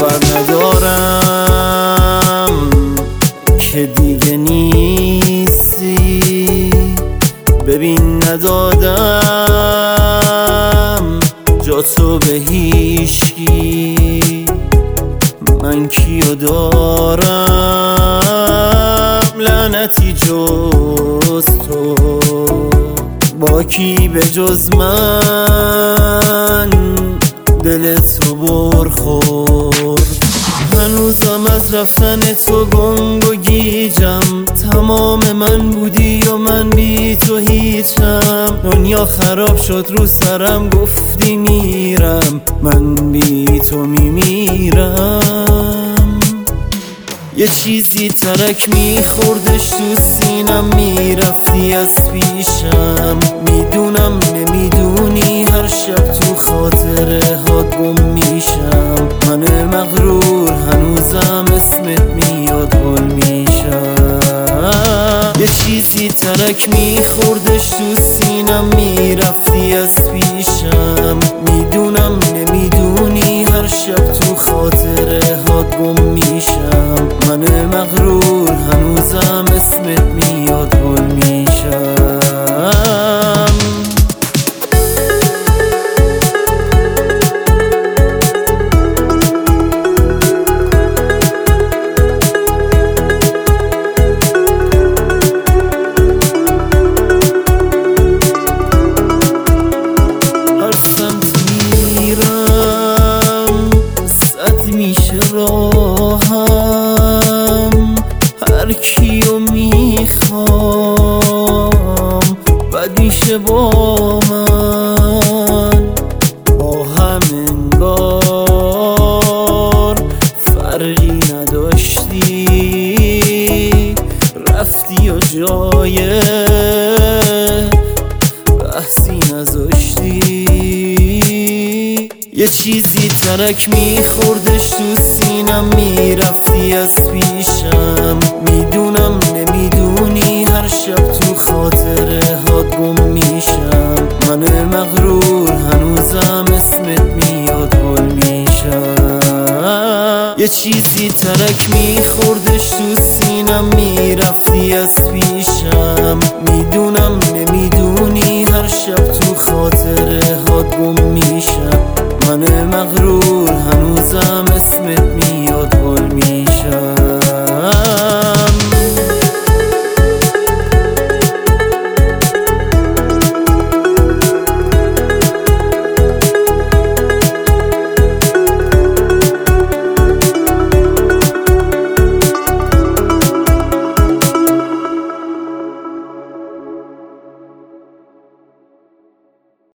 باور ندارم که دیگه نیستی. ببین ندادم جا تو به هیچکی، من کیو دارم لعنتی جز تو؟ با کی به جز من دل تو برخورد؟ هنوزم از رفتن تو گنگ و گیجم، تمام من بودی و من بی تو هیچم. دنیا خراب شد رو سرم، گفتی میرم، من بی تو میمیرم. یه چیزی ترک میخوردش تو سینم، میرفتی از پیشم. میدونم نمیدونی هر شب تو خاطره هات گم میشم. من مغرور هنوزم اسمت میاد حال میشم. یه چیزی ترک میخوردش تو سینم، میرفتی از پیشم. میدونم نمیدونی هر شب تو خاطره هات گم میشم. من مغرور هنوزم اسمت میاد حال میشم. میشه راهم هر کیو میخوام، بد میشه با من با هم انگار فرقی نداشتی. رفتی و جای بحثی نذاشتی. یه چیزی ترک میخوردش تو سینم، میرفتی از پیشم. میدونم نمیدونی هر شب تو خاطره هات گم میشم. من مغرور هنوزم اسمت میاد حال میشم. یه چیزی ترک میخوردش تو سینم، میرفتی از پیشم. میدونم نمیدونی هر شب تو خاطره هات گم میشم. من مغرور